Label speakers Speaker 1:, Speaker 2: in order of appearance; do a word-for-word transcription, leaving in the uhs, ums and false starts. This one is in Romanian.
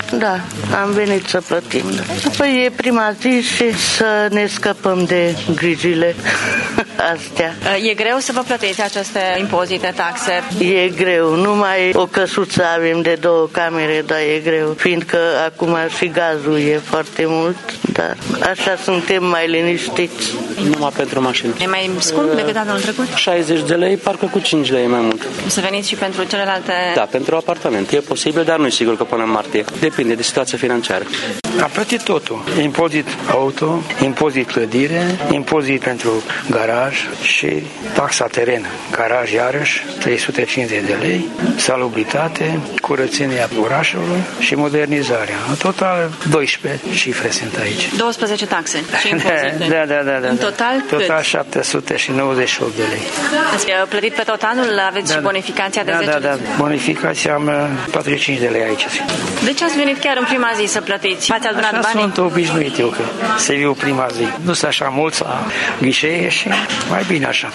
Speaker 1: Da, am venit să plătim. Păi e prima zi și să ne scăpăm de grijile astea.
Speaker 2: E greu să vă plătiți aceste impozite, taxe?
Speaker 1: E greu, numai o căsuță avem de două camere, dar e greu, fiindcă acum și gazul e foarte mult, dar așa suntem mai liniștiți.
Speaker 3: Numai pentru mașină.
Speaker 2: E mai scump decât anul trecut?
Speaker 3: șaizeci de lei, parcă cu cinci lei mai mult.
Speaker 2: Să veniți și pentru celelalte?
Speaker 3: Da, pentru apartament. E posibil, dar nu e sigur că până în martie. Depinde de situația financiară.
Speaker 4: Am plătit totul. Impozit auto, impozit clădire, impozit pentru garaj și taxa teren. Garaj iarăși, trei sute cincizeci de lei, salubritate, curățenia orașului și modernizarea. În total, doisprezece cifre sunt aici.
Speaker 2: douăsprezece taxe și impozite.
Speaker 4: Da, da, da, da.
Speaker 2: În total cât?
Speaker 4: Total șapte sute nouăzeci și opt de lei.
Speaker 2: Ați plătit pe tot anul? Aveți da, și bonificația de
Speaker 4: da,
Speaker 2: zece?
Speaker 4: Da, da, da. Bonificația am patruzeci și cinci de lei aici.
Speaker 2: De ce ați venit chiar în prima zi să plătiți? V-ați adunat
Speaker 4: așa
Speaker 2: banii?
Speaker 4: Sunt obișnuit eu că să viu prima zi. Nu sunt așa mulți la ghișee și mai bine așa.